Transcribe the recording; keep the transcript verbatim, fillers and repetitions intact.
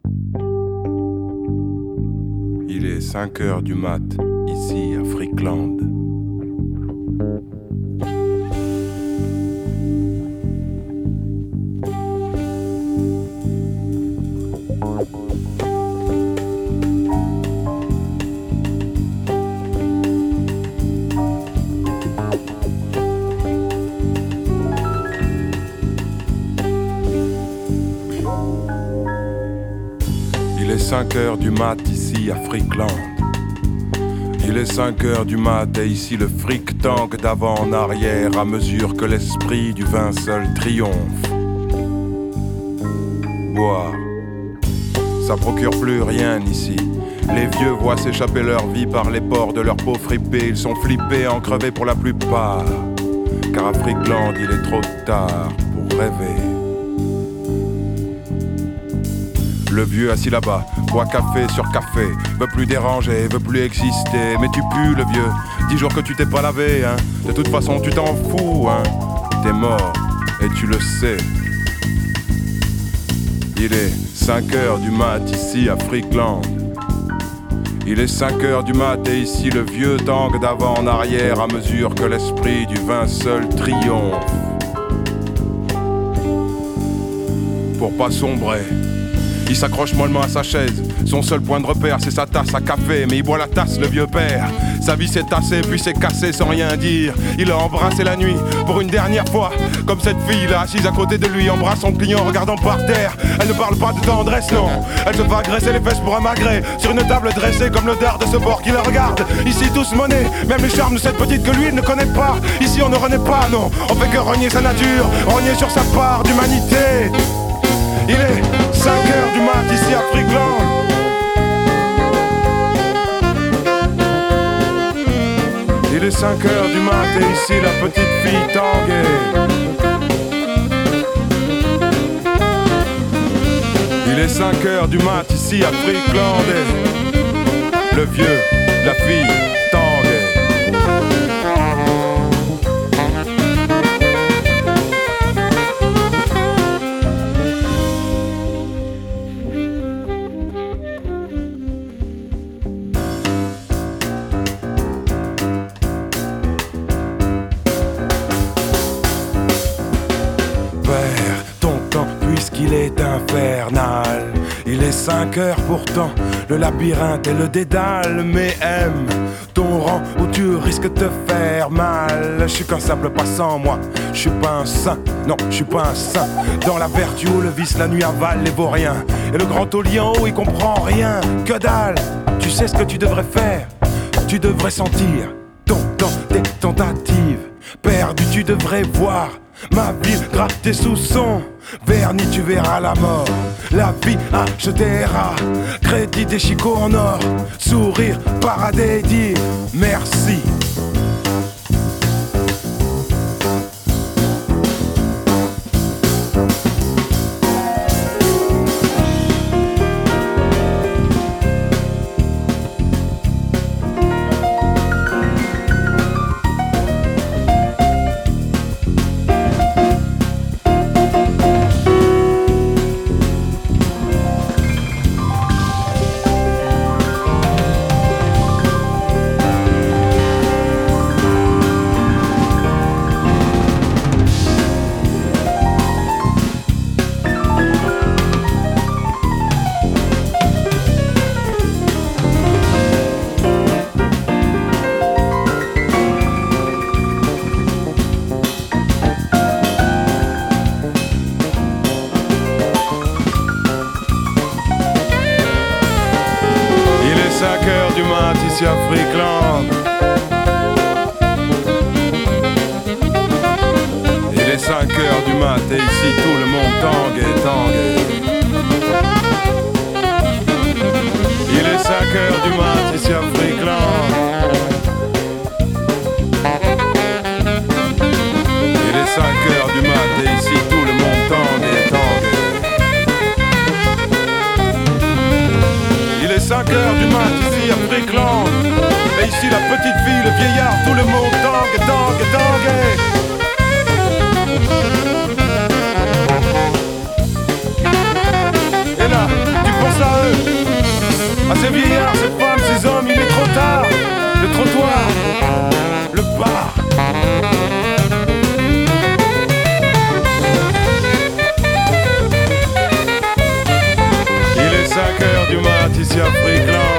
Il est cinq heures du mat, ici à Frickland. Il est cinq heures du mat, ici à Frickland. Il est cinq heures du mat et ici le fric tangue d'avant en arrière à mesure que l'esprit du vin seul triomphe. Boire, ça procure plus rien ici. Les vieux voient s'échapper leur vie par les pores de leur peau fripée. Ils sont flippés, en crevés pour la plupart. Car à Frickland, il est trop tard pour rêver. Le vieux assis là-bas, boit café sur café, veut plus déranger, veut plus exister. Mais tu pues le vieux, dix jours que tu t'es pas lavé, hein. De toute façon tu t'en fous, hein. T'es mort, et tu le sais. Il est cinq heures du mat ici à Frickland. Il est cinq heures du mat et ici le vieux tangue d'avant en arrière à mesure que l'esprit du vin seul triomphe. Pour pas sombrer, il s'accroche mollement à sa chaise. Son seul point de repère c'est sa tasse à café. Mais il boit la tasse le vieux père. Sa vie s'est tassée puis s'est cassée sans rien dire. Il a embrassé la nuit pour une dernière fois. Comme cette fille là assise à côté de lui embrasse son client en regardant par terre. Elle ne parle pas de tendresse non. Elle se va agresser les fesses pour amagrer sur une table dressée comme le dard de ce bord qui la regarde. Ici tous monnaie, même les charmes de cette petite que lui il ne connaît pas. Ici on ne renaît pas non. On fait que renier sa nature, renier sur sa part d'humanité. Il est cinq heures du mat ici à Frickland. Il est cinq heures du mat et ici la petite fille tanguée. Il est cinq heures du mat ici à Frickland et le vieux, la fille tanguée. Puisqu'il est infernal, il est cinq heures pourtant, le labyrinthe et le dédale. Mais aime ton rang où tu risques de te faire mal. Je suis qu'un simple passant moi, je suis pas un saint, non je suis pas un saint. Dans la vertu où le vice la nuit avale les vauriens. Et le grand taulier en haut il comprend rien, que dalle. Tu sais ce que tu devrais faire, tu devrais sentir ton temps, tes tentatives. Perdu tu devrais voir ma ville grattée sous son vernis, tu verras la mort. La vie achetera crédit des chicots en or. Sourire, paradis, dire merci. cinq heures du mat ici à Frickland. Il est cinq heures du mat et ici tout le monde tangue et tangue. Il est cinq heures du mat ici à Frickland. Il est cinq heures du mat et ici tout le monde tangue et tangue. Il est cinq heures du mat ici à Frickland. Et ici la petite fille, le vieillard, tout le monde tangue, tangue, tangue. Et là, tu penses À ces vieillards, ces femmes, ces hommes, il est trop tard. Le trottoir, le bar. Il est cinq heures du mat ici à Frickland.